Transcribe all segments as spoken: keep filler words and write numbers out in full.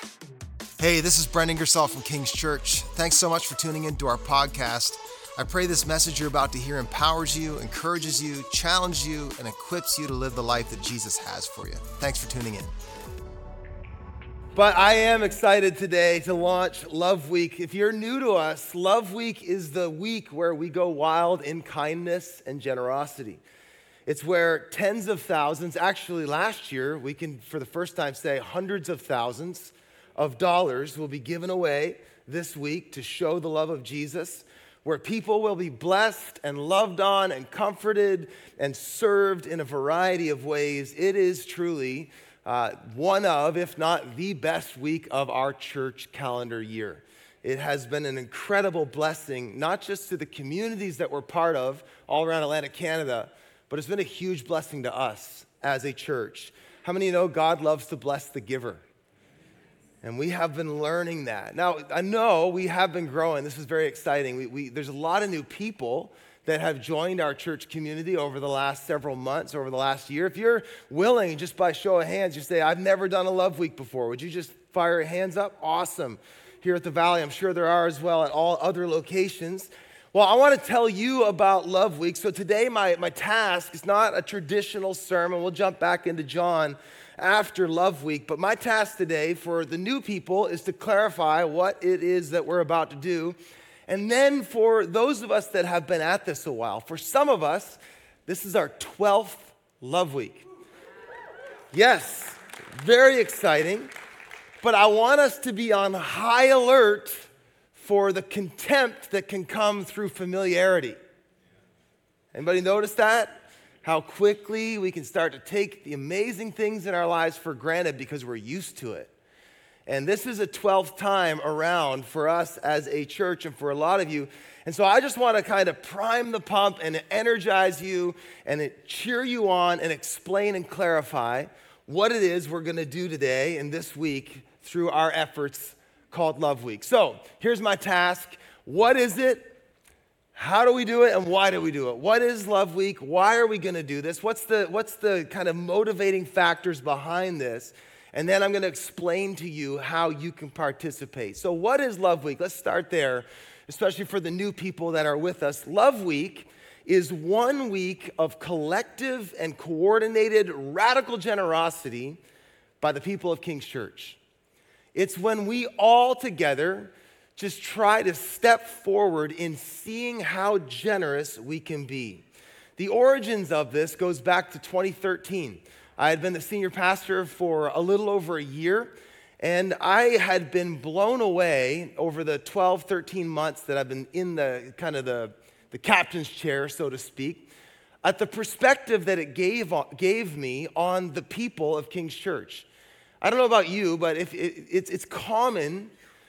Hey, this is Brent Ingersoll from King's Church. Thanks so much for tuning into our podcast. I pray this message you're about to hear empowers you, encourages you, challenges you, and equips you to live the life that Jesus has for you. Thanks for tuning in. But I am excited today to launch Love Week. If you're new to us, Love Week is the week where we go wild in kindness and generosity. It's where tens of thousands, actually last year, we can for the first time say hundreds of thousands of dollars will be given away this week to show the love of Jesus, where people will be blessed and loved on and comforted and served in a variety of ways. It is truly uh, one of, if not the best week of our church calendar year. It has been an incredible blessing, not just to the communities that we're part of all around Atlantic Canada, but it's been a huge blessing to us as a church. How many of you know God loves to bless the giver? And we have been learning that. Now, I know we have been growing. This is very exciting. We, we, there's a lot of new people that have joined our church community over the last several months, over the last year. If you're willing, just by show of hands, you say, I've never done a Love Week before. Would you just fire your hands up? Awesome. Here at the Valley, I'm sure there are as well at all other locations. Well, I want to tell you about Love Week. So today, my, my task is not a traditional sermon. We'll jump back into John after Love Week. But my task today for the new people is to clarify what it is that we're about to do. And then for those of us that have been at this a while, for some of us, this is our twelfth Love Week. Yes, very exciting. But I want us to be on high alert for the contempt that can come through familiarity. Anybody notice that? How quickly we can start to take the amazing things in our lives for granted because we're used to it. And this is a twelfth time around for us as a church and for a lot of you. And so I just want to kind of prime the pump and energize you and cheer you on and explain and clarify what it is we're going to do today and this week through our efforts called Love Week. So here's my task. What is it? How do we do it, and why do we do it? What is Love Week? Why are we going to do this? What's the, what's the kind of motivating factors behind this? And then I'm going to explain to you how you can participate. So what is Love Week? Let's start there, especially for the new people that are with us. Love Week is one week of collective and coordinated radical generosity by the people of King's Church. It's when we all together just try to step forward in seeing how generous we can be. The origins of this goes back to twenty thirteen. I had been the senior pastor for a little over a year, and I had been blown away over the twelve, thirteen months that I've been in the kind of the, the captain's chair, so to speak, at the perspective that it gave, gave me on the people of King's Church. I don't know about you, but if it, it's, it's common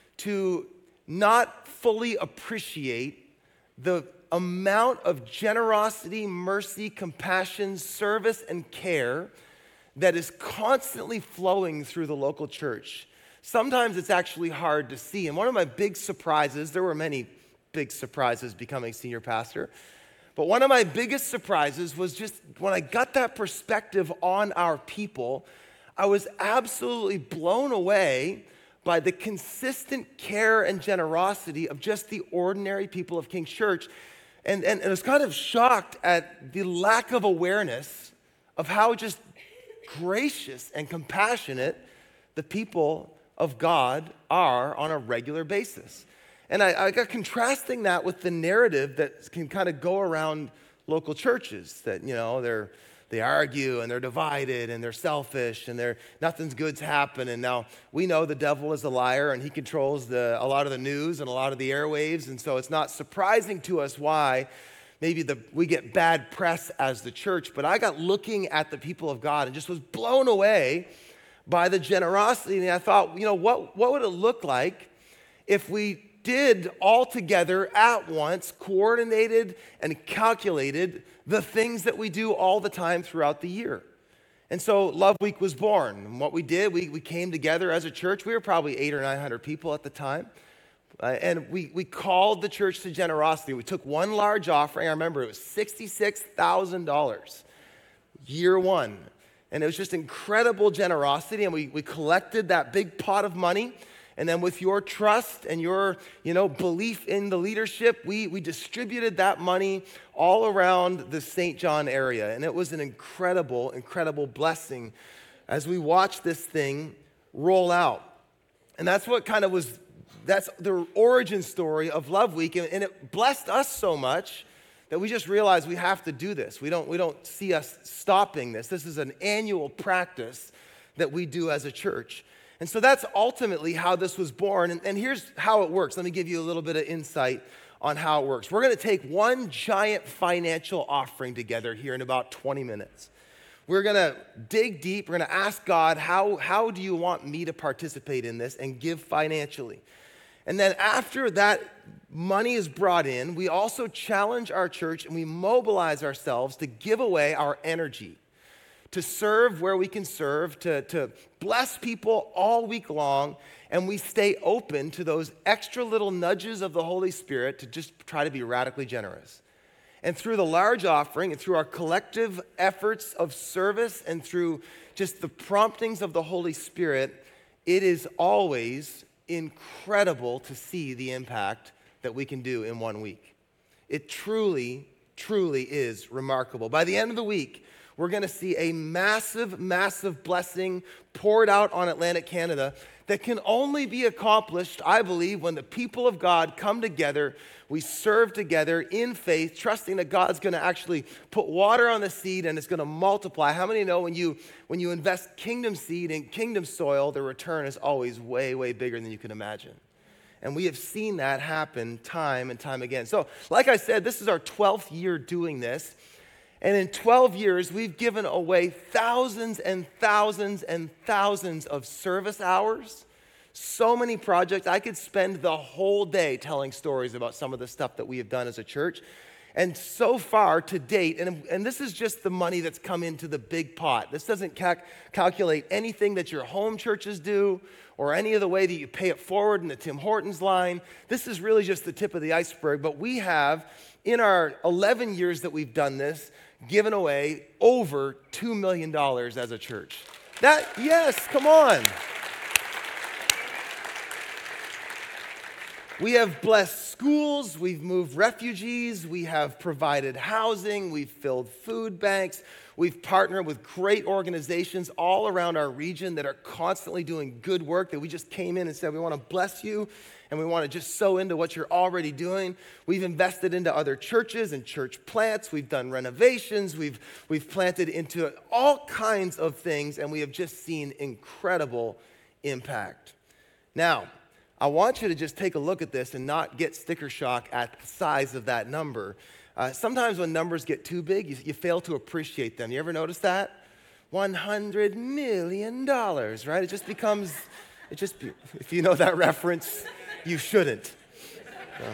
to not fully appreciate the amount of generosity, mercy, compassion, service, and care that is constantly flowing through the local church. Sometimes it's actually hard to see. And one of my big surprises, there were many big surprises becoming senior pastor, but one of my biggest surprises was just when I got that perspective on our people, I was absolutely blown away by the consistent care and generosity of just the ordinary people of King's Church. And, and, and I was kind of shocked at the lack of awareness of how just gracious and compassionate the people of God are on a regular basis. And I, I got contrasting that with the narrative that can kind of go around local churches, that, you know, they're They argue and they're divided and they're selfish and they're nothing's good's happening. Now, we know the devil is a liar and he controls the, a lot of the news and a lot of the airwaves. And so it's not surprising to us why maybe the, we get bad press as the church. But I got looking at the people of God and just was blown away by the generosity. And I thought, you know, what, what would it look like if we did all together at once, coordinated and calculated the things that we do all the time throughout the year? And so Love Week was born. And what we did, we, we came together as a church. We were probably eight or nine hundred people at the time. Uh, and we, we called the church to generosity. We took one large offering. I remember it was sixty-six thousand dollars, year one. And it was just incredible generosity. And we, we collected that big pot of money. And then with your trust and your, you know, belief in the leadership, we, we distributed that money all around the Saint John area. And it was an incredible, incredible blessing as we watched this thing roll out. And that's what kind of was, that's the origin story of Love Week. And, and it blessed us so much that we just realized we have to do this. We don't, we don't see us stopping this. This is an annual practice that we do as a church. And so that's ultimately how this was born. And, and here's how it works. Let me give you a little bit of insight on how it works. We're going to take one giant financial offering together here in about twenty minutes. We're going to dig deep. We're going to ask God, how, how do you want me to participate in this and give financially? And then after that money is brought in, we also challenge our church and we mobilize ourselves to give away our energy, to serve where we can serve, to, to bless people all week long, and we stay open to those extra little nudges of the Holy Spirit to just try to be radically generous. And through the large offering and through our collective efforts of service and through just the promptings of the Holy Spirit, it is always incredible to see the impact that we can do in one week. It truly, truly is remarkable. By the end of the week, we're going to see a massive, massive blessing poured out on Atlantic Canada that can only be accomplished, I believe, when the people of God come together, we serve together in faith, trusting that God's going to actually put water on the seed and it's going to multiply. How many know when you when you invest kingdom seed in kingdom soil, the return is always way, way bigger than you can imagine? And we have seen that happen time and time again. So, like I said, this is our twelfth year doing this. And in twelve years, we've given away thousands and thousands and thousands of service hours. So many projects. I could spend the whole day telling stories about some of the stuff that we have done as a church. And so far to date, and, and this is just the money that's come into the big pot. This doesn't cal- calculate anything that your home churches do or any of the way that you pay it forward in the Tim Hortons line. This is really just the tip of the iceberg. But we have, in our eleven years that we've done this, given away over two million dollars as a church. That, yes, come on. We have blessed schools, we've moved refugees, we have provided housing, we've filled food banks, we've partnered with great organizations all around our region that are constantly doing good work that we just came in and said, we want to bless you and we want to just sow into what you're already doing. We've invested into other churches and church plants, we've done renovations, we've, we've planted into all kinds of things, and we have just seen incredible impact. Now, I want you to just take a look at this and not get sticker shock at the size of that number. Uh, sometimes when numbers get too big, you, you fail to appreciate them. You ever notice that? one hundred million dollars, right? It just becomes, it just, if you know that reference, you shouldn't. So,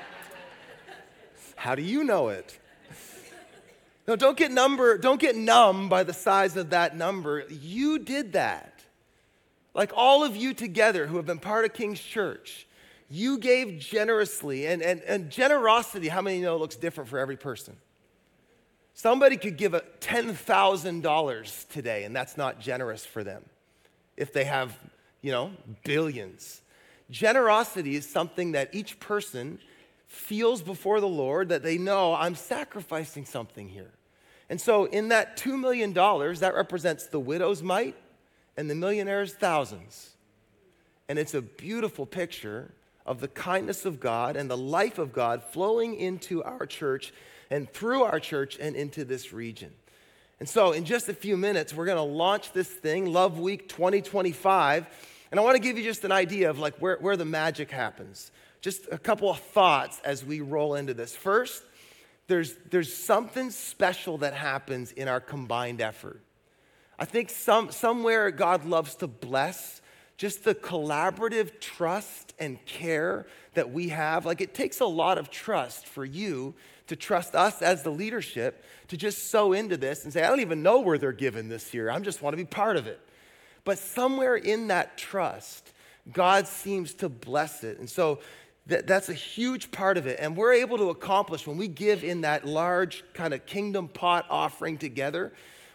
how do you know it? No, don't get number, don't get numb by the size of that number. You did that. Like all of you together who have been part of King's Church, you gave generously. And, and, and generosity, how many know, looks different for every person? Somebody could give a ten thousand dollars today, and that's not generous for them if they have, you know, billions. Generosity is something that each person feels before the Lord that they know, I'm sacrificing something here. And so in that two million dollars, that represents the widow's mite and the millionaire's thousands. And it's a beautiful picture of the kindness of God and the life of God flowing into our church and through our church and into this region. And so in just a few minutes, we're going to launch this thing, Love Week twenty twenty-five. And I want to give you just an idea of like where, where the magic happens. Just a couple of thoughts as we roll into this. First, there's, there's something special that happens in our combined effort. I think some, somewhere God loves to bless just the collaborative trust and care that we have. Like it takes a lot of trust for you to trust us as the leadership to just sow into this and say, I don't even know where they're giving this year. I just want to be part of it. But somewhere in that trust, God seems to bless it. And so th- that's a huge part of it. And we're able to accomplish when we give in that large kind of kingdom pot offering together,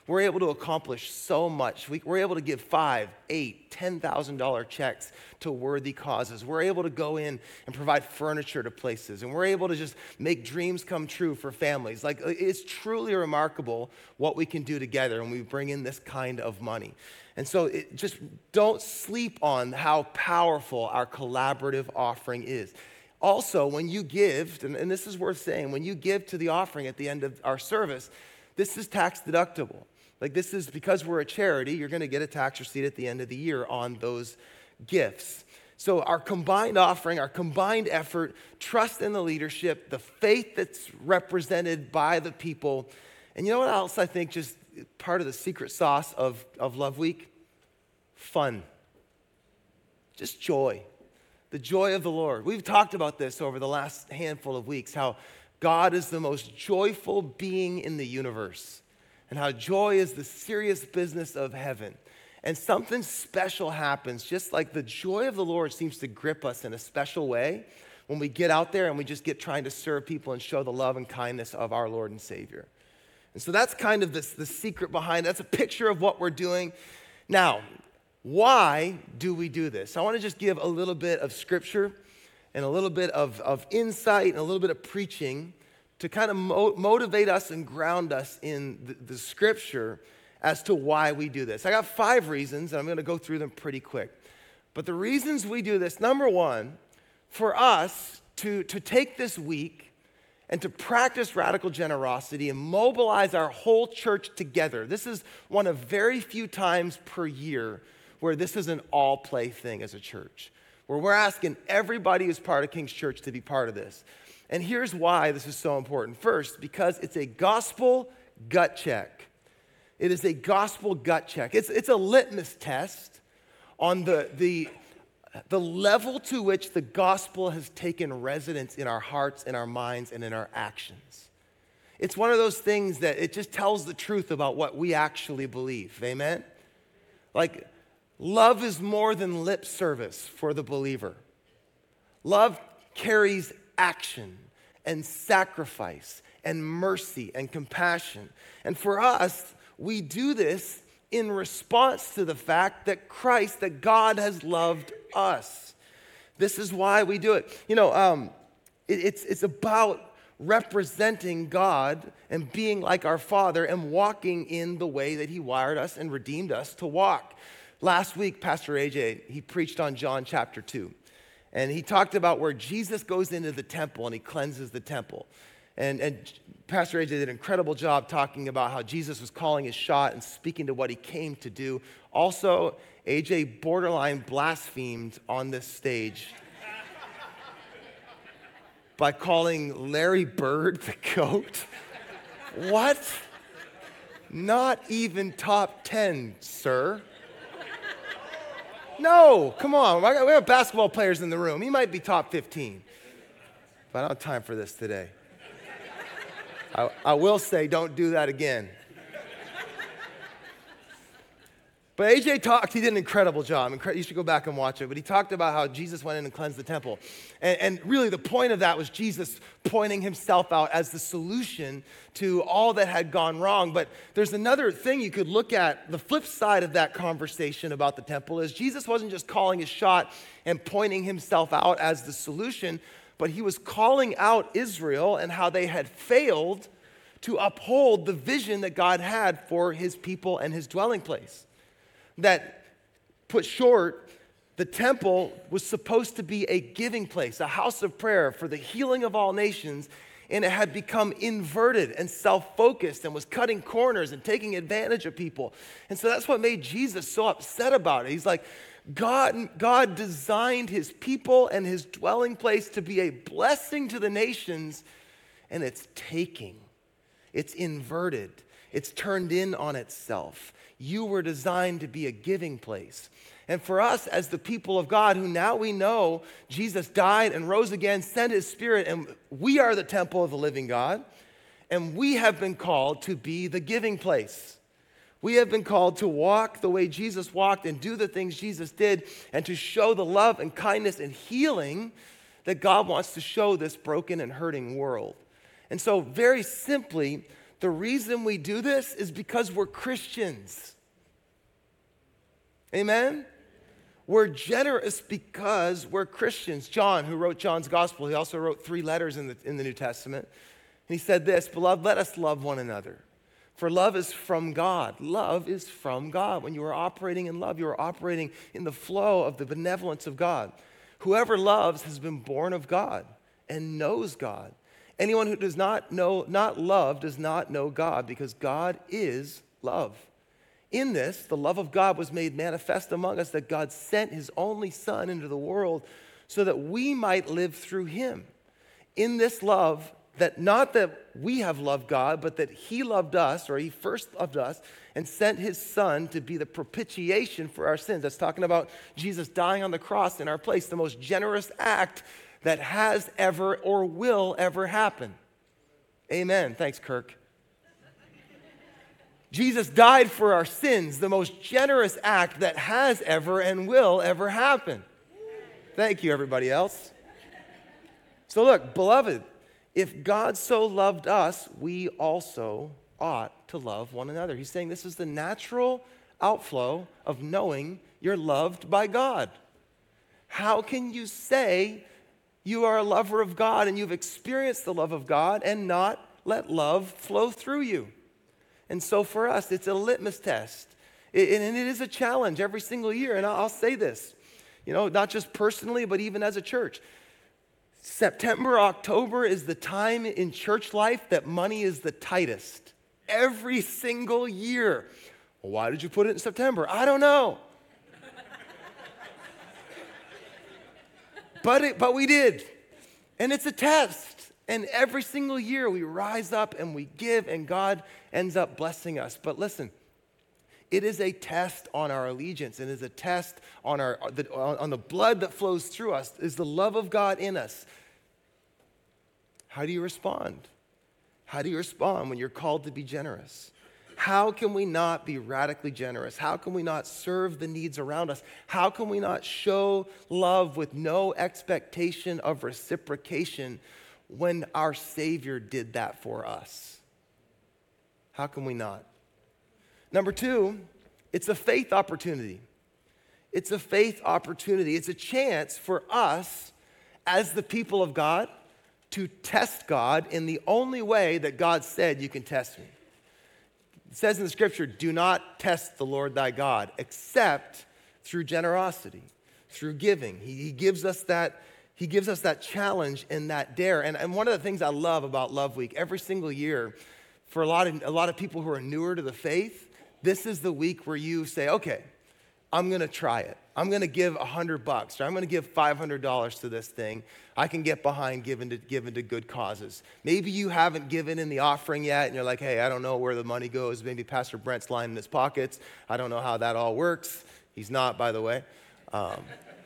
we're able to accomplish so much. We, we're able to give five, eight, ten thousand dollar checks to worthy causes. We're able to go in and provide furniture to places, and we're able to just make dreams come true for families. Like, it's truly remarkable what we can do together when we bring in this kind of money. And so it, just don't sleep on how powerful our collaborative offering is. Also, when you give, and, and this is worth saying, when you give to the offering at the end of our service, this is tax deductible. Like, this is, because we're a charity, you're going to get a tax receipt at the end of the year on those gifts. So our combined offering, our combined effort, trust in the leadership, the faith that's represented by the people. And you know what else I think just part of the secret sauce of, of Love Week? Fun. Just joy. The joy of the Lord. We've talked about this over the last handful of weeks, how God is the most joyful being in the universe, and how joy is the serious business of heaven. And something special happens, just like the joy of the Lord seems to grip us in a special way when we get out there and we just get trying to serve people and show the love and kindness of our Lord and Savior. And so that's kind of this, the secret behind it. That's a picture of what we're doing. Now, why do we do this? I want to just give a little bit of scripture and a little bit of, of insight and a little bit of preaching to kind of mo- motivate us and ground us in the, the scripture as to why we do this. I got five reasons, and I'm going to go through them pretty quick. But the reasons we do this, number one, for us to, to take this week and to practice radical generosity and mobilize our whole church together. This is one of very few times per year where this is an all-play thing as a church, where we're asking everybody who's part of King's Church to be part of this. And here's why this is so important. First, because it's a gospel gut check. It is a gospel gut check. It's, it's a litmus test on the, the, the level to which the gospel has taken residence in our hearts, in our minds, and in our actions. It's one of those things that it just tells the truth about what we actually believe. Amen? Like, love is more than lip service for the believer. Love carries action and sacrifice and mercy and compassion. And for us, we do this in response to the fact that Christ, that God has loved us. This is why we do it. You know, um, it, it's, it's about representing God and being like our Father and walking in the way that He wired us and redeemed us to walk. Last week, Pastor A J, he preached on John chapter two. And he talked about where Jesus goes into the temple and he cleanses the temple. And, and Pastor A J did an incredible job talking about how Jesus was calling his shot and speaking to what he came to do. Also, A J borderline blasphemed on this stage by calling Larry Bird the GOAT. What? Not even top ten, sir. No, come on. We have basketball players in the room. He might be top fifteen. But I don't have time for this today. I, I will say, don't do that again. But A J talked, he did an incredible job. You should go back and watch it. But he talked about how Jesus went in and cleansed the temple. And, and really the point of that was Jesus pointing himself out as the solution to all that had gone wrong. But there's another thing you could look at. The flip side of that conversation about the temple is Jesus wasn't just calling his shot and pointing himself out as the solution, but he was calling out Israel and how they had failed to uphold the vision that God had for his people and his dwelling place. That, put short, the temple was supposed to be a giving place, a house of prayer for the healing of all nations, and it had become inverted and self-focused and was cutting corners and taking advantage of people. And so that's what made Jesus so upset about it. He's like, God, God designed his people and his dwelling place to be a blessing to the nations, and it's taking. It's inverted. It's turned in on itself. You were designed to be a giving place. And for us as the people of God, who now we know Jesus died and rose again, sent his Spirit, and we are the temple of the living God, and we have been called to be the giving place. We have been called to walk the way Jesus walked and do the things Jesus did and to show the love and kindness and healing that God wants to show this broken and hurting world. And so very simply, The reason we do this is because we're Christians. Amen? We're generous because we're Christians. John, who wrote John's gospel, he also wrote three letters in the, in the New Testament. And he said this, "Beloved, let us love one another. For love is from God." Love is from God. When you are operating in love, you are operating in the flow of the benevolence of God. Whoever loves has been born of God and knows God. Anyone who does not know, not love, does not know God, because God is love. In this, the love of God was made manifest among us, that God sent his only Son into the world so that we might live through him. In this love, that not that we have loved God, but that he loved us, or he first loved us, and sent his Son to be the propitiation for our sins. That's talking about Jesus dying on the cross in our place, the most generous act that has ever or will ever happen. Amen. Thanks, Kirk. Jesus died for our sins, the most generous act that has ever and will ever happen. Thank you, everybody else. So look, beloved, if God so loved us, we also ought to love one another. He's saying this is the natural outflow of knowing you're loved by God. How can you say you are a lover of God and you've experienced the love of God and not let love flow through you? And so for us, it's a litmus test. It, and it is a challenge every single year. And I'll, I'll say this, you know, not just personally, but even as a church. September, October is the time in church life that money is the tightest. Every single year. Well, why did you put it in September? I don't know. but, it, but we did. And it's a test. And every single year we rise up and we give and God ends up blessing us. But listen, it is a test on our allegiance. It is a test on, our, on the blood that flows through us. Is the love of God in us? How do you respond? How do you respond when you're called to be generous? How can we not be radically generous? How can we not serve the needs around us? How can we not show love with no expectation of reciprocation when our Savior did that for us? How can we not? Number two, it's a faith opportunity. It's a faith opportunity. It's a chance for us as the people of God to test God in the only way that God said you can test me. It says in the scripture, do not test the Lord thy God except through generosity, through giving. He, he gives us that He gives us that challenge and that dare. And, and one of the things I love about Love Week, every single year, for a lot of a lot of people who are newer to the faith, this is the week where you say, okay, I'm going to try it. I'm going to give a hundred bucks, or I'm going to give five hundred dollars to this thing. I can get behind giving to, giving to good causes. Maybe you haven't given in the offering yet, and you're like, hey, I don't know where the money goes. Maybe Pastor Brent's lying in his pockets. I don't know how that all works. He's not, by the way. Um,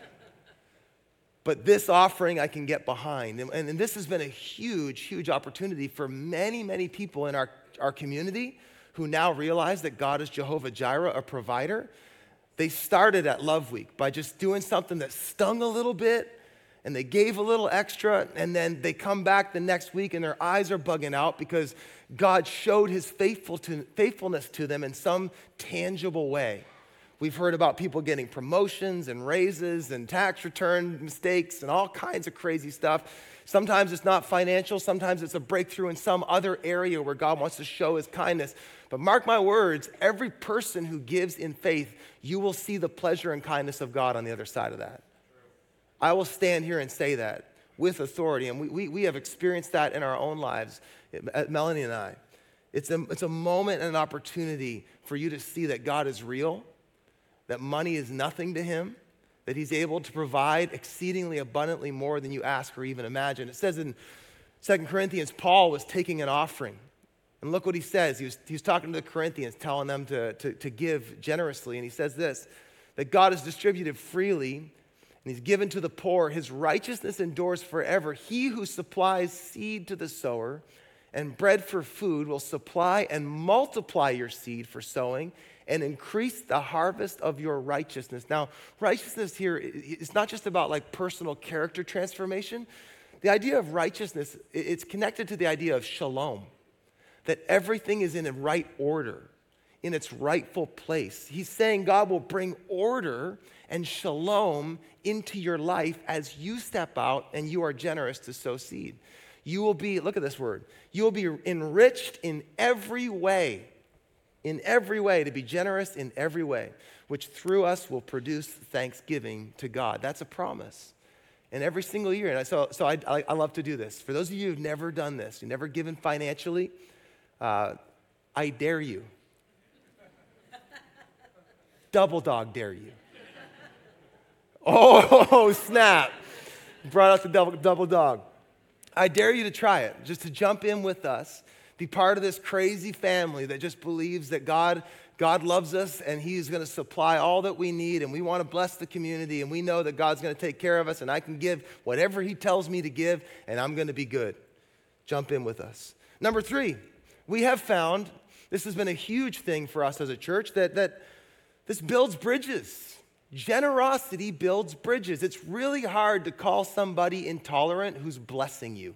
But this offering I can get behind. And, and this has been a huge, huge opportunity for many, many people in our, our community who now realize that God is Jehovah Jireh, a provider. They started at Love Week by just doing something that stung a little bit, and they gave a little extra, and then they come back the next week and their eyes are bugging out because God showed his faithful to, faithfulness to them in some tangible way. We've heard about people getting promotions and raises and tax return mistakes and all kinds of crazy stuff. Sometimes it's not financial. Sometimes it's a breakthrough in some other area where God wants to show his kindness. But mark my words, every person who gives in faith, you will see the pleasure and kindness of God on the other side of that. I will stand here and say that with authority. And we, we, we have experienced that in our own lives, Melanie and I. It's a, it's a moment and an opportunity for you to see that God is real, that money is nothing to him, that he's able to provide exceedingly abundantly more than you ask or even imagine. It says in Second Corinthians, Paul was taking an offering. And look what he says. He was, he was talking to the Corinthians, telling them to, to, to give generously. And he says this, that God has distributed freely, and he's given to the poor. His righteousness endures forever. He who supplies seed to the sower and bread for food will supply and multiply your seed for sowing and increase the harvest of your righteousness. Now, righteousness here is not just about like personal character transformation. The idea of righteousness, it's connected to the idea of shalom. that everything is in a right order, in its rightful place. He's saying God will bring order and shalom into your life as you step out and you are generous to sow seed. You will be, look at this word, you will be enriched in every way, in every way, to be generous in every way, which through us will produce thanksgiving to God. That's a promise. And every single year, and so, so I, I, I love to do this. For those of you who've never done this, you've never given financially, uh, I dare you. Double dog dare you. Oh, snap. Brought out the double, double dog. I dare you to try it, just to jump in with us, be part of this crazy family that just believes that God, God loves us and he's going to supply all that we need, and we want to bless the community, and we know that God's going to take care of us, and I can give whatever he tells me to give, and I'm going to be good. Jump in with us. Number three, we have found, this has been a huge thing for us as a church, that, that this builds bridges. Generosity builds bridges. It's really hard to call somebody intolerant who's blessing you.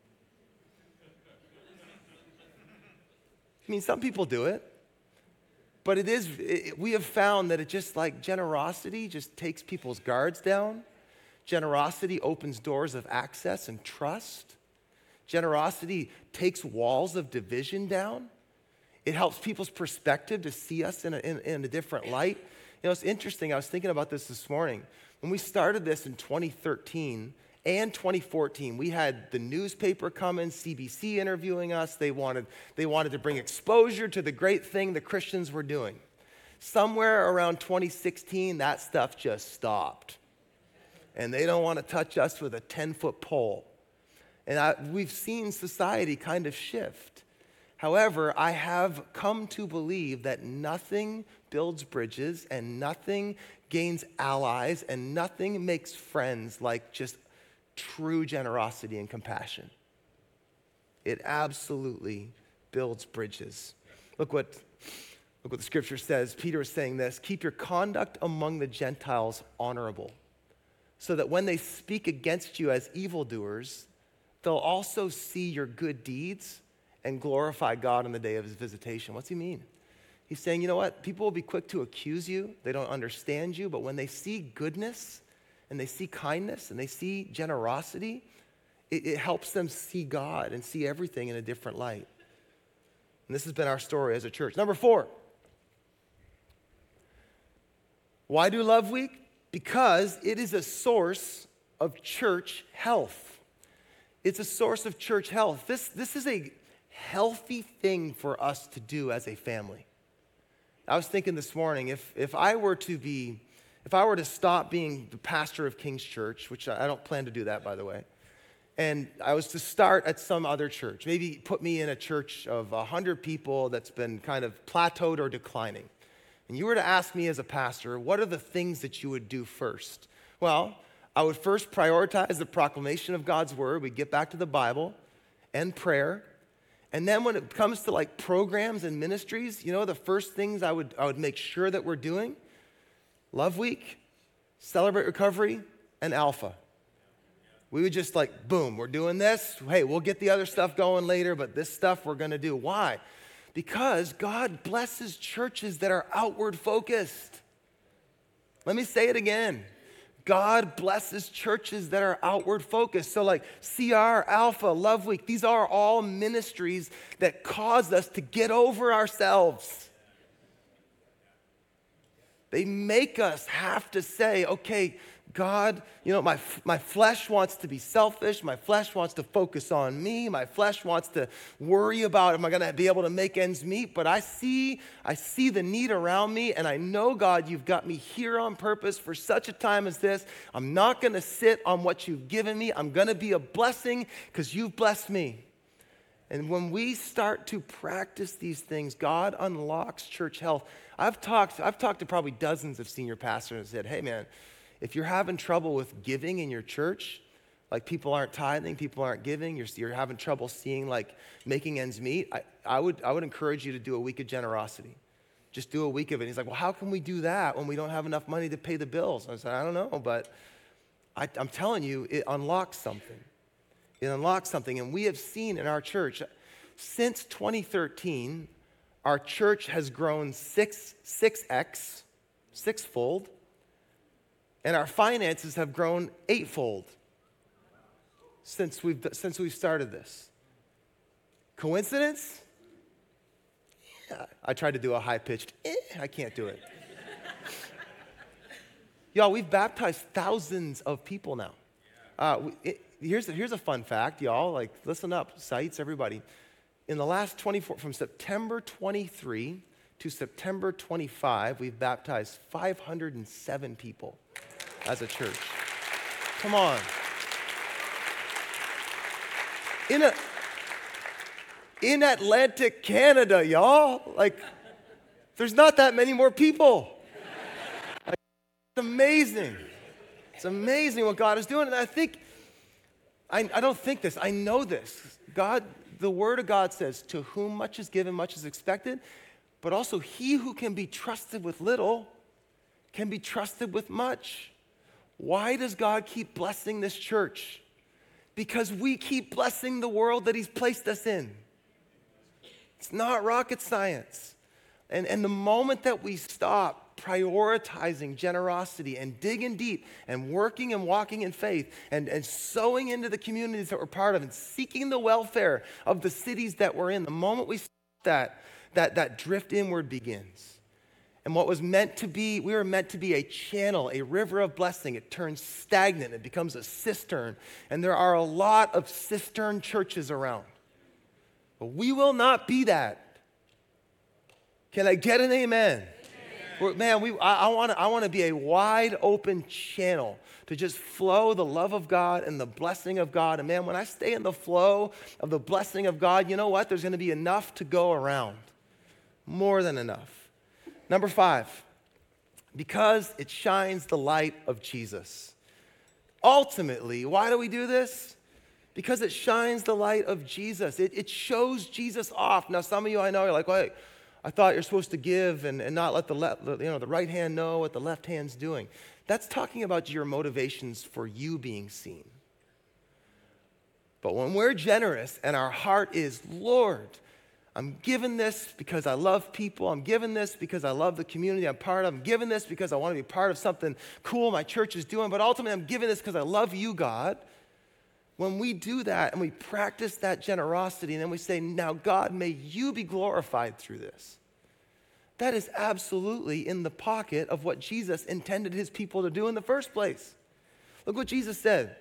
I mean, some people do it, but it is, it, we have found that it just like generosity just takes people's guards down. Generosity opens doors of access and trust. Generosity takes walls of division down. It helps people's perspective to see us in a, in, in a different light. You know, it's interesting. I was thinking about this this morning. When we started this in twenty thirteen and twenty fourteen, we had the newspaper coming, C B C interviewing us. They wanted, they wanted to bring exposure to the great thing the Christians were doing. Somewhere around twenty sixteen, that stuff just stopped. And they don't want to touch us with a ten-foot pole. And I, we've seen society kind of shift. However, I have come to believe that nothing builds bridges and nothing gains allies and nothing makes friends like just true generosity and compassion. It absolutely builds bridges. Look what, look what the scripture says. Peter is saying this: keep your conduct among the Gentiles honorable, so that when they speak against you as evildoers, they'll also see your good deeds and glorify God on the day of his visitation. What's he mean? He's saying, you know what? People will be quick to accuse you. They don't understand you. But when they see goodness and they see kindness and they see generosity, it, it helps them see God and see everything in a different light. And this has been our story as a church. Number four. Why do Love Week? Because it is a source of church health. It's a source of church health. This, this is a healthy thing for us to do as a family. I was thinking this morning, if, if I were to be, if I were to stop being the pastor of King's Church, which I don't plan to do that, by the way, and I was to start at some other church, maybe put me in a church of one hundred people that's been kind of plateaued or declining, and you were to ask me as a pastor, what are the things that you would do first? Well, I would first prioritize the proclamation of God's word. We'd get back to the Bible and prayer. And then when it comes to like programs and ministries, you know, the first things I would, I would make sure that we're doing: Love Week, Celebrate Recovery, and Alpha. We would just like, boom, we're doing this. Hey, we'll get the other stuff going later, but this stuff we're going to do. Why? Because God blesses churches that are outward focused. Let me say it again. God blesses churches that are outward focused. So like C R, Alpha, Love Week, these are all ministries that cause us to get over ourselves. They make us have to say, okay, God, you know, my, my flesh wants to be selfish. My flesh wants to focus on me. My flesh wants to worry about, am I going to be able to make ends meet? But I see, I see the need around me, and I know, God, you've got me here on purpose for such a time as this. I'm not going to sit on what you've given me. I'm going to be a blessing because you've blessed me. And when we start to practice these things, God unlocks church health. I've talked, I've talked to probably dozens of senior pastors and said, hey, man, if you're having trouble with giving in your church, like people aren't tithing, people aren't giving, you're, you're having trouble seeing like making ends meet, I, I, would, I would encourage you to do a week of generosity. Just do a week of it. And he's like, well, how can we do that when we don't have enough money to pay the bills? I said, I don't know, but I, I'm telling you, it unlocks something. It unlocks something. And we have seen in our church, Since twenty thirteen, our church has grown six, six X, sixfold, and our finances have grown eightfold since we've, since we've started this. Coincidence? Yeah, I tried to do a high-pitched, eh, I can't do it. Y'all, we've baptized thousands of people now. Uh, we, it, here's, here's a fun fact, y'all. Like, listen up, sites, everybody. In the last twenty-four, from September twenty-three to September twenty-five, we've baptized five hundred seven people as a church. Come on. In a, in Atlantic Canada, y'all. Like, there's not that many more people. Like, it's amazing. It's amazing what God is doing. And I think, I, I don't think this, I know this. God, the Word of God says, to whom much is given, much is expected, but also he who can be trusted with little can be trusted with much. Why does God keep blessing this church? Because we keep blessing the world that he's placed us in. It's not rocket science. And, and the moment that we stop prioritizing generosity and digging deep and working and walking in faith and, and sowing into the communities that we're part of and seeking the welfare of the cities that we're in, the moment we stop that, that, that drift inward begins. And what was meant to be, we were meant to be a channel, a river of blessing. It turns stagnant. It becomes a cistern. And there are a lot of cistern churches around. But we will not be that. Can I get an amen? Amen. Man, we, I, I want to I wanna be a wide open channel to just flow the love of God and the blessing of God. And man, when I stay in the flow of the blessing of God, you know what? There's going to be enough to go around. More than enough. Number five, because it shines the light of Jesus. Ultimately, why do we do this? Because it shines the light of Jesus. It, it shows Jesus off. Now, some of you I know are like, wait, I thought you're supposed to give and, and not let the, le- you know, the right hand know what the left hand's doing. That's talking about your motivations for you being seen. But when we're generous and our heart is, Lord, I'm giving this because I love people. I'm giving this because I love the community I'm part of. I'm giving this because I want to be part of something cool my church is doing. But ultimately, I'm giving this because I love you, God. When we do that and we practice that generosity and then we say, now, God, may you be glorified through this. That is absolutely in the pocket of what Jesus intended his people to do in the first place. Look what Jesus said.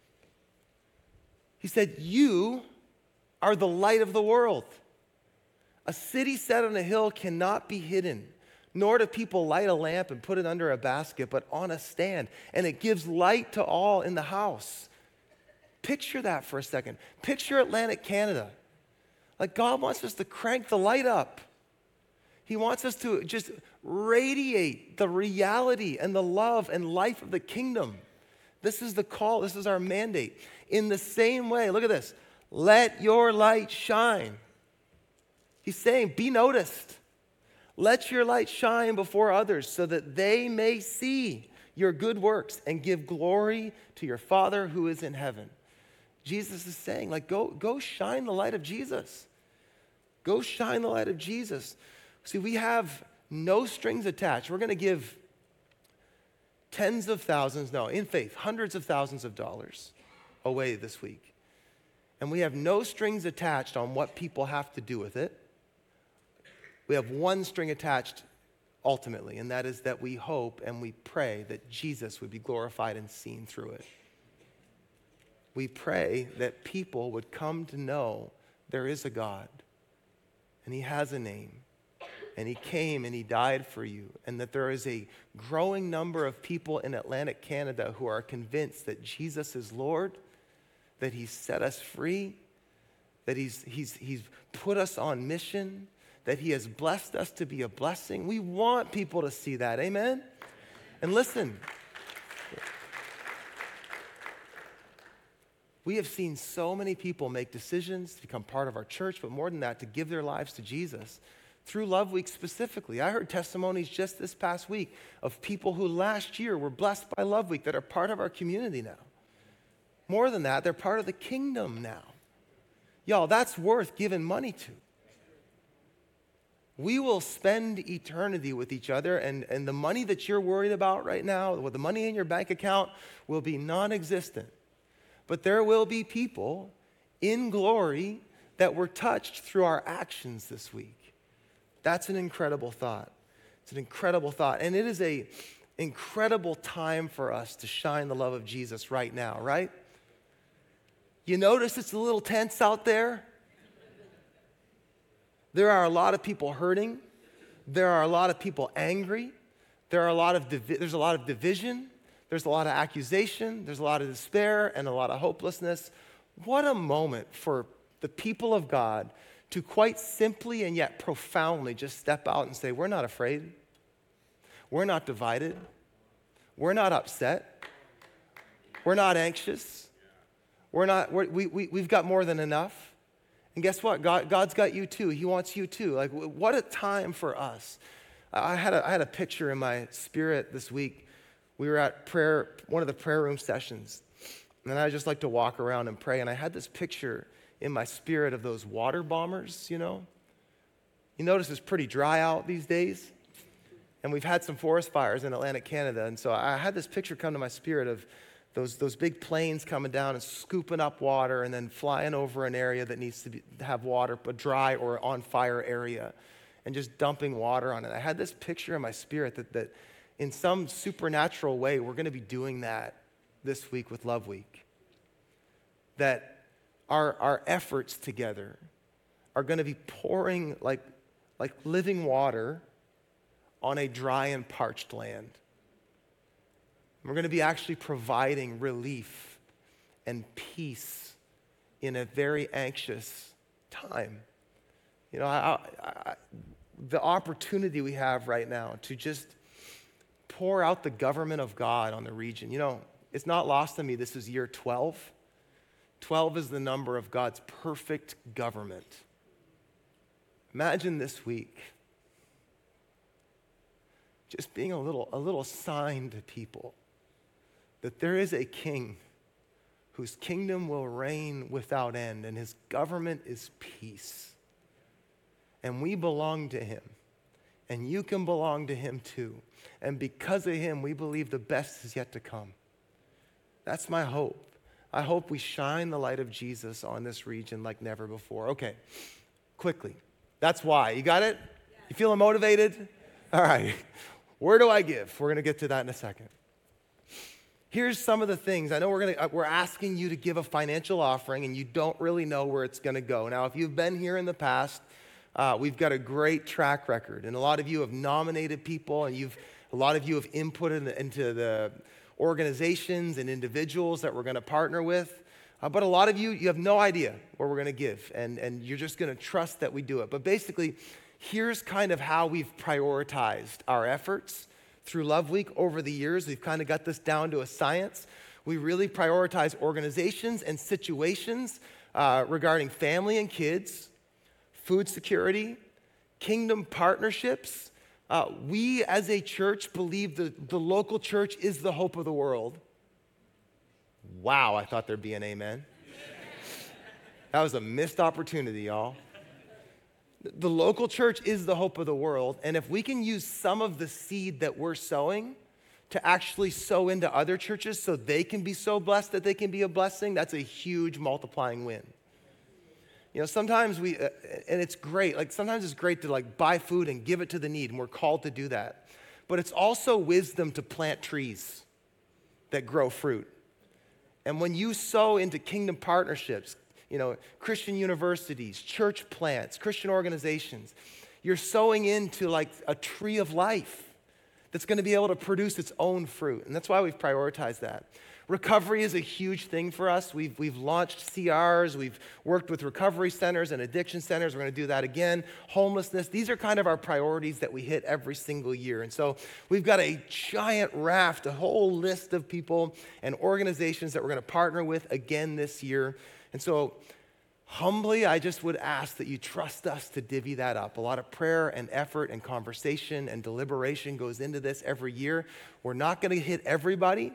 He said, you are the light of the world. A city set on a hill cannot be hidden, nor do people light a lamp and put it under a basket, but on a stand, and it gives light to all in the house. Picture that for a second. Picture Atlantic Canada. Like God wants us to crank the light up. He wants us to just radiate the reality and the love and life of the kingdom. This is the call. This is our mandate. In the same way, look at this. Let your light shine. He's saying, be noticed. Let your light shine before others so that they may see your good works and give glory to your Father who is in heaven. Jesus is saying, like, go, go shine the light of Jesus. Go shine the light of Jesus. See, we have no strings attached. We're going to give tens of thousands, no, in faith, hundreds of thousands of dollars away this week. And we have no strings attached on what people have to do with it. We have one string attached ultimately, and that is that we hope and we pray that Jesus would be glorified and seen through it. We pray that people would come to know there is a God, and he has a name, and he came and he died for you, and that there is a growing number of people in Atlantic Canada who are convinced that Jesus is Lord, that he's set us free, that he's, he's, he's put us on mission, that he has blessed us to be a blessing. We want people to see that, amen? And listen, we have seen so many people make decisions to become part of our church, but more than that, to give their lives to Jesus through Love Week specifically. I heard testimonies just this past week of people who last year were blessed by Love Week that are part of our community now. More than that, they're part of the kingdom now. Y'all, that's worth giving money to. We will spend eternity with each other, and, and the money that you're worried about right now, with the money in your bank account, will be non-existent. But there will be people in glory that were touched through our actions this week. That's an incredible thought. It's an incredible thought. And it is an incredible time for us to shine the love of Jesus right now, right? You notice it's a little tense out there? There are a lot of people hurting. There are a lot of people angry. There are a lot of divi- there's a lot of division. There's a lot of accusation. There's a lot of despair and a lot of hopelessness. What a moment for the people of God to quite simply and yet profoundly just step out and say, we're not afraid. We're not divided. We're not upset. We're not anxious. We're not, we're, we, we, we've got more than enough. And guess what? God, God's got you too. He wants you too. Like, what a time for us. I had a, I had a picture in my spirit this week. We were at prayer, one of the prayer room sessions. And I just like to walk around and pray. And I had this picture in my spirit of those water bombers, you know. You notice it's pretty dry out these days. And we've had some forest fires in Atlantic Canada. And so I had this picture come to my spirit of Those, those big planes coming down and scooping up water and then flying over an area that needs to be, have water, a dry or on fire area, and just dumping water on it. I had this picture in my spirit that, that in some supernatural way, we're going to be doing that this week with Love Week. That our, our efforts together are going to be pouring like, like living water on a dry and parched land. We're going to be actually providing relief and peace in a very anxious time. You know, I, I, the opportunity we have right now to just pour out the government of God on the region. You know, it's not lost on me, this is year twelve. twelve is the number of God's perfect government. Imagine this week just being a little, a little sign to people that there is a king whose kingdom will reign without end, and his government is peace. And we belong to him, and you can belong to him too. And because of him, we believe the best is yet to come. That's my hope. I hope we shine the light of Jesus on this region like never before. Okay, quickly. That's why. You got it? You feeling motivated? All right. Where do I give? We're going to get to that in a second. Here's some of the things. I know we're gonna, we're asking you to give a financial offering, and you don't really know where it's going to go. Now, if you've been here in the past, uh, we've got a great track record, and a lot of you have nominated people, and you've a lot of you have inputted into the organizations and individuals that we're going to partner with. Uh, but a lot of you, you have no idea where we're going to give, and, and you're just going to trust that we do it. But basically, here's kind of how we've prioritized our efforts through Love Week over the years. We've kind of got this down to a science. We really prioritize organizations and situations uh, regarding family and kids, food security, kingdom partnerships. Uh, we as a church believe that the local church is the hope of the world. Wow, I thought there'd be an amen. That was a missed opportunity, y'all. The local church is the hope of the world, and if we can use some of the seed that we're sowing to actually sow into other churches so they can be so blessed that they can be a blessing, that's a huge multiplying win. You know, sometimes we, uh, and it's great, like sometimes it's great to like buy food and give it to the need, and we're called to do that. But it's also wisdom to plant trees that grow fruit. And when you sow into kingdom partnerships, you know, Christian universities, church plants, Christian organizations, you're sowing into like a tree of life that's going to be able to produce its own fruit. And that's why we've prioritized that. Recovery is a huge thing for us. We've, we've launched C Rs. We've worked with recovery centers and addiction centers. We're going to do that again. Homelessness. These are kind of our priorities that we hit every single year. And so we've got a giant raft, a whole list of people and organizations that we're going to partner with again this year. And so humbly, I just would ask that you trust us to divvy that up. A lot of prayer and effort and conversation and deliberation goes into this every year. We're not going to hit everybody,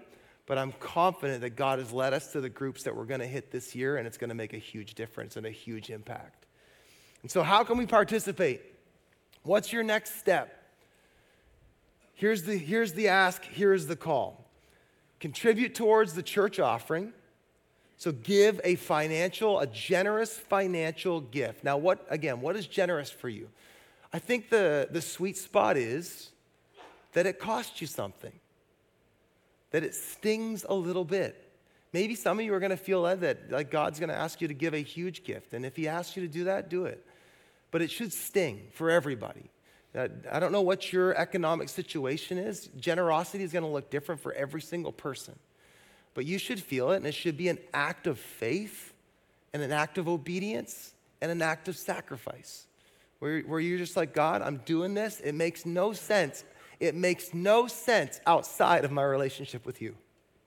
but I'm confident that God has led us to the groups that we're going to hit this year, and it's going to make a huge difference and a huge impact. And so how can we participate? What's your next step? Here's the, here's the ask, here's the call. Contribute towards the church offering. So give a financial, a generous financial gift. Now, what, again, what is generous for you? I think the, the sweet spot is that it costs you something, that it stings a little bit. Maybe some of you are going to feel led that like God's going to ask you to give a huge gift, and if he asks you to do that, do it. But it should sting for everybody. Uh, I don't know what your economic situation is. Generosity is going to look different for every single person. But you should feel it, and it should be an act of faith and an act of obedience and an act of sacrifice. Where, where you're just like, God, I'm doing this. It makes no sense. It makes no sense outside of my relationship with you.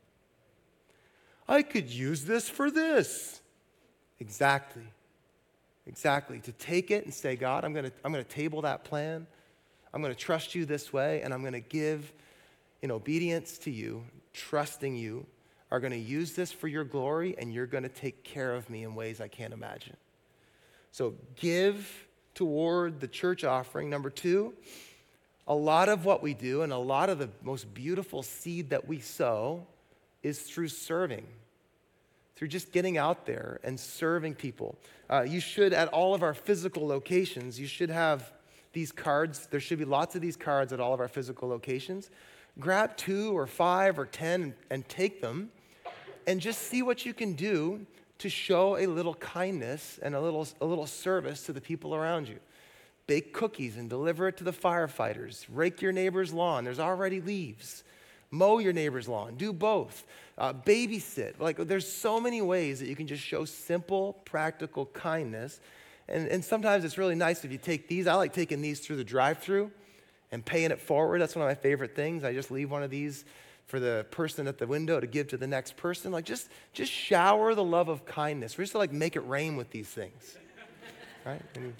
I could use this for this. Exactly. Exactly. To take it and say, God, I'm going to I'm going to table that plan. I'm going to trust you this way, and I'm going to give in obedience to you, trusting you, are going to use this for your glory, and you're going to take care of me in ways I can't imagine. So give toward the church offering. Number two, a lot of what we do and a lot of the most beautiful seed that we sow is through serving, through just getting out there and serving people. Uh, you should, at all of our physical locations, you should have these cards. There should be lots of these cards at all of our physical locations. Grab two or five or ten and, and take them and just see what you can do to show a little kindness and a little, a little service to the people around you. Bake cookies and deliver it to the firefighters. Rake your neighbor's lawn. There's already leaves. Mow your neighbor's lawn. Do both. Uh, babysit. Like, there's so many ways that you can just show simple, practical kindness. And, and sometimes it's really nice if you take these. I like taking these through the drive-thru and paying it forward. That's one of my favorite things. I just leave one of these for the person at the window to give to the next person. Like, just, just shower the love of kindness. We're just to like make it rain with these things. Right? And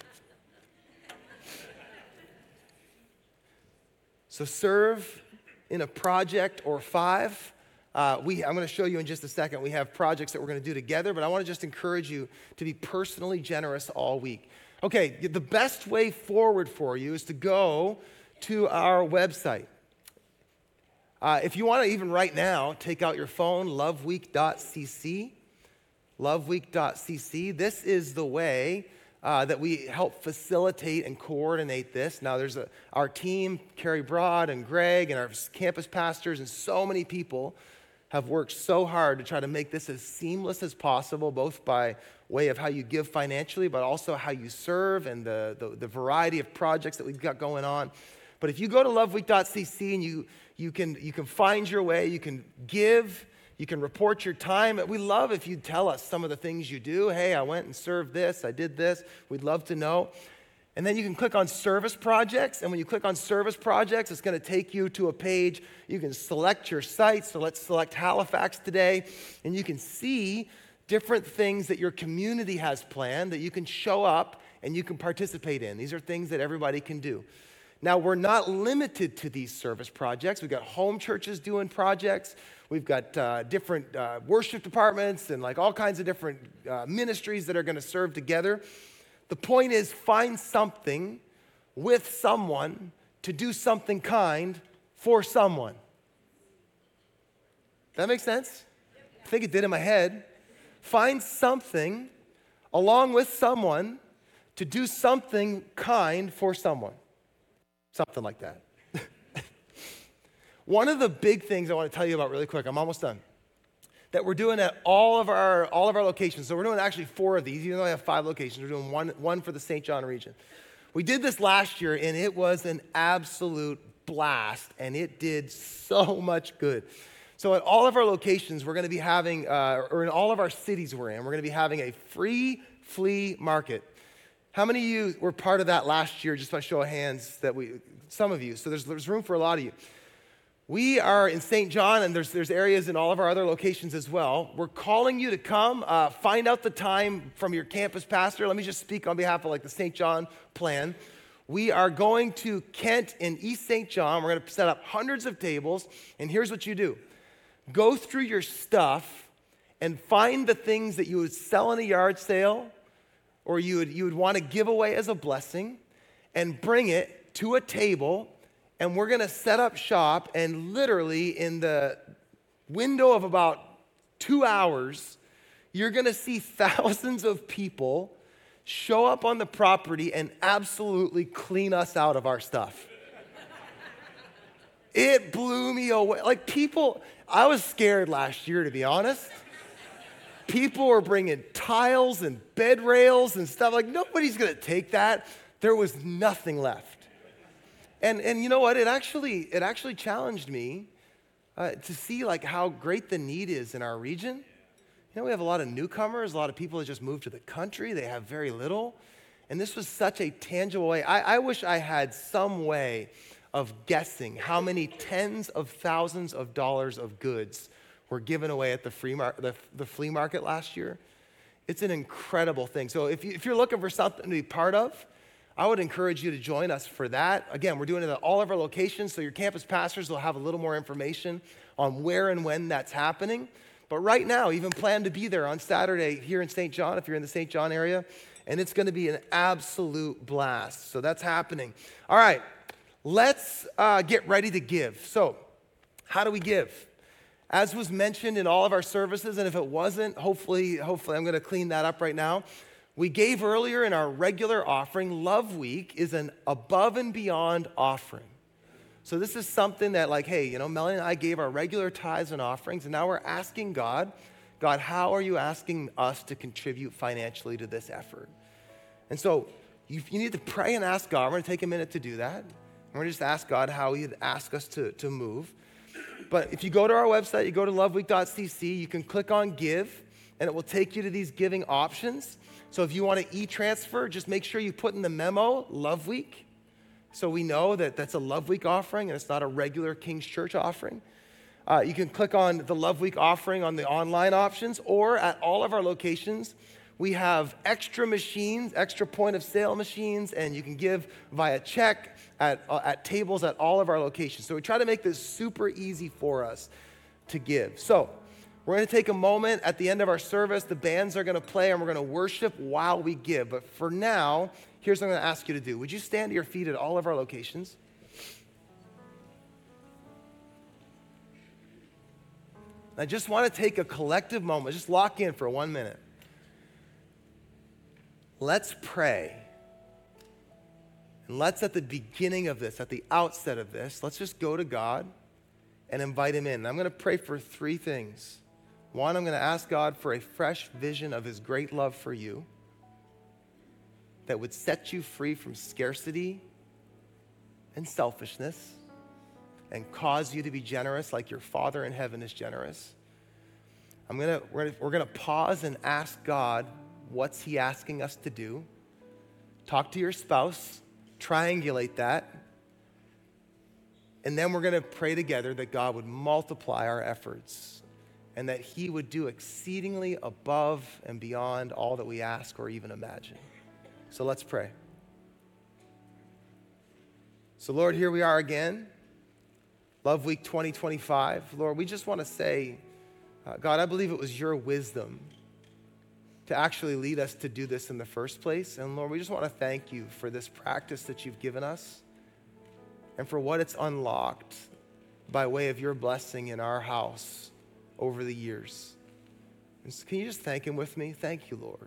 so serve in a project or five. Uh, we, I'm going to show you in just a second. We have projects that we're going to do together, but I want to just encourage you to be personally generous all week. Okay, the best way forward for you is to go to our website. Uh, if you want to, even right now, take out your phone, loveweek dot c c, loveweek dot c c. This is the way uh, that we help facilitate and coordinate this. Now, there's a, our team, Carrie Broad and Greg, and our campus pastors, and so many people have worked so hard to try to make this as seamless as possible, both by way of how you give financially, but also how you serve and the, the, the variety of projects that we've got going on. But if you go to loveweek dot c c and you, you, can, you can find your way, you can give, you can report your time. We love if you tell us some of the things you do. Hey, I went and served this, I did this. We'd love to know. And then you can click on service projects. And when you click on service projects, it's going to take you to a page. You can select your site. So let's select Halifax today. And you can see different things that your community has planned that you can show up and you can participate in. These are things that everybody can do. Now, we're not limited to these service projects. We've got home churches doing projects. We've got uh, different uh, worship departments and like all kinds of different uh, ministries that are going to serve together. The point is, find something with someone to do something kind for someone. Does that make sense? I think it did in my head. Find something along with someone to do something kind for someone. Something like that. One of the big things I want to tell you about really quick, I'm almost done, that we're doing at all of our all of our locations. So we're doing actually four of these, even though I have five locations. We're doing one, one for the Saint John region. We did this last year, and it was an absolute blast, and it did so much good. So at all of our locations, we're going to be having, uh, or in all of our cities we're in, we're going to be having a free flea market. How many of you were part of that last year, just by show of hands? That we, some of you. So there's, there's room for a lot of you. We are in Saint John, and there's, there's areas in all of our other locations as well. We're calling you to come. Uh, find out the time from your campus pastor. Let me just speak on behalf of like the Saint John plan. We are going to Kent in East Saint John. We're going to set up hundreds of tables, and here's what you do. go through your stuff and find the things that you would sell in a yard sale or you would, you would want to give away as a blessing and bring it to a table, and we're going to set up shop, and literally in the window of about two hours, you're going to see thousands of people show up on the property and absolutely clean us out of our stuff. It blew me away. Like people, I was scared last year, to be honest. People were bringing tiles and bed rails and stuff. Like nobody's going to take that. There was nothing left. And, and you know what? It actually, it actually challenged me uh, to see like how great the need is in our region. You know, we have a lot of newcomers, a lot of people that just moved to the country. They have very little. And this was such a tangible way. I, I wish I had some way of guessing how many tens of thousands of dollars of goods were given away at the, free mar- the, the flea market last year. It's an incredible thing. So if, you, if you're looking for something to be part of, I would encourage you to join us for that. Again, we're doing it at all of our locations, so your campus pastors will have a little more information on where and when that's happening. But right now, even plan to be there on Saturday here in Saint John, if you're in the Saint John area, and it's going to be an absolute blast. So that's happening. All right, let's uh, get ready to give. So how do we give? As was mentioned in all of our services, and if it wasn't, hopefully, hopefully I'm going to clean that up right now. We gave earlier in our regular offering. Love Week is an above and beyond offering. So this is something that like, hey, you know, Melanie and I gave our regular tithes and offerings, and now we're asking God, God, how are you asking us to contribute financially to this effort? And so you, you need to pray and ask God. We're going to take a minute to do that. We're going to just ask God how he'd ask us to, to move. But if you go to our website, you go to loveweek dot c c, you can click on Give, and it will take you to these giving options. So if you want to e-transfer, just make sure you put in the memo, Love Week, so we know that that's a Love Week offering and it's not a regular King's Church offering. Uh, you can click on the Love Week offering on the online options, or at all of our locations, we have extra machines, extra point of sale machines, and you can give via check at, uh, at tables at all of our locations. So we try to make this super easy for us to give. So we're going to take a moment at the end of our service. The bands are going to play, and we're going to worship while we give. But for now, here's what I'm going to ask you to do. Would you stand to your feet at all of our locations? I just want to take a collective moment. Just lock in for one minute. Let's pray. And let's, at the beginning of this, at the outset of this, let's just go to God and invite him in. I'm going to pray for three things. One, I'm going to ask God for a fresh vision of his great love for you that would set you free from scarcity and selfishness and cause you to be generous like your Father in heaven is generous. I'm gonna, we're gonna, we're gonna pause and ask God, what's he asking us to do? Talk to your spouse, triangulate that, and then we're gonna pray together that God would multiply our efforts and that he would do exceedingly above and beyond all that we ask or even imagine. So let's pray. So Lord, here we are again, Love Week twenty twenty-five. Lord, we just want to say, uh, God, I believe it was your wisdom to actually lead us to do this in the first place. And Lord, we just want to thank you for this practice that you've given us and for what it's unlocked by way of your blessing in our house over the years. And so can you just thank him with me? Thank you, Lord.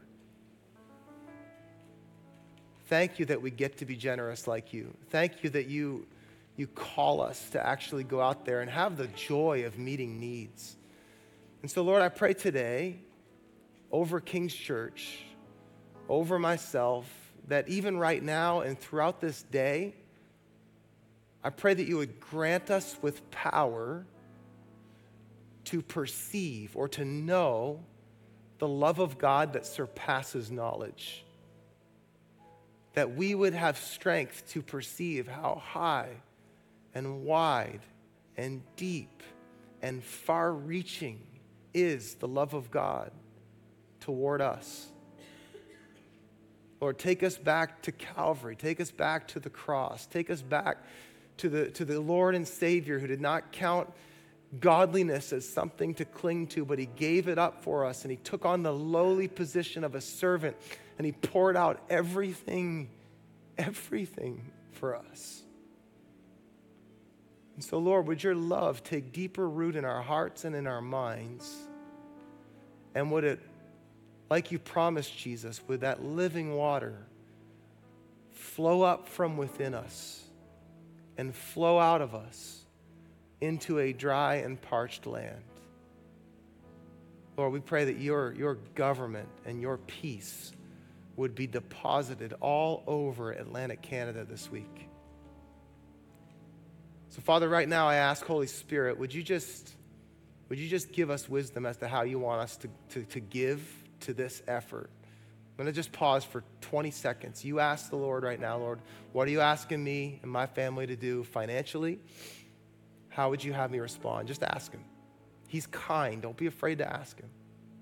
Thank you that we get to be generous like you. Thank you that you, you call us to actually go out there and have the joy of meeting needs. And so, Lord, I pray today over King's Church, over myself, that even right now and throughout this day, I pray that you would grant us with power to perceive or to know the love of God that surpasses knowledge. That we would have strength to perceive how high and wide and deep and far-reaching is the love of God toward us. Lord, take us back to Calvary. Take us back to the cross. Take us back to the, to the Lord and Savior who did not count godliness as something to cling to, but he gave it up for us, and he took on the lowly position of a servant, and he poured out everything, everything for us. And so, Lord, would your love take deeper root in our hearts and in our minds, and would it, like you promised, Jesus, would that living water flow up from within us and flow out of us into a dry and parched land. Lord, we pray that your, your government and your peace would be deposited all over Atlantic Canada this week. So, Father, right now I ask, Holy Spirit, would you just, would you just give us wisdom as to how you want us to, to, to give to this effort? I'm going to just pause for twenty seconds. You ask the Lord right now, Lord, what are you asking me and my family to do financially? How would you have me respond? Just ask him. He's kind. Don't be afraid to ask him.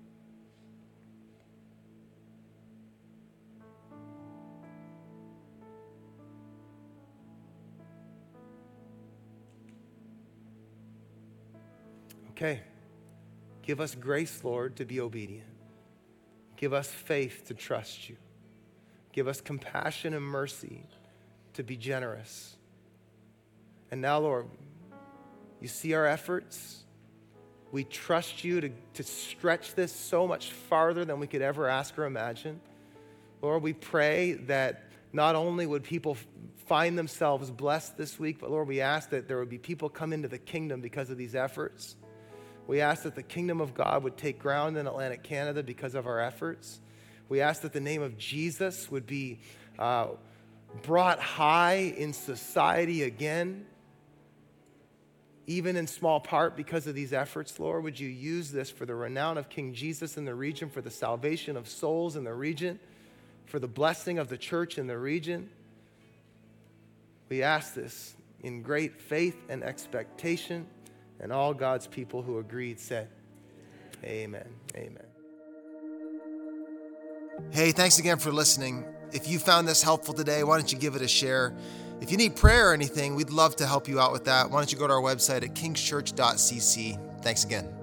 Okay. Give us grace, Lord, to be obedient. Give us faith to trust you. Give us compassion and mercy to be generous. And now, Lord, you see our efforts. We trust you to, to stretch this so much farther than we could ever ask or imagine. Lord, we pray that not only would people find themselves blessed this week, but Lord, we ask that there would be people come into the kingdom because of these efforts. We ask that the kingdom of God would take ground in Atlantic Canada because of our efforts. We ask that the name of Jesus would be uh, brought high in society again, even in small part because of these efforts. Lord, would you use this for the renown of King Jesus in the region, for the salvation of souls in the region, for the blessing of the church in the region. We ask this in great faith and expectation. And all God's people who agreed said, amen, amen. Hey, thanks again for listening. If you found this helpful today, why don't you give it a share? If you need prayer or anything, we'd love to help you out with that. Why don't you go to our website at kingschurch dot c c. Thanks again.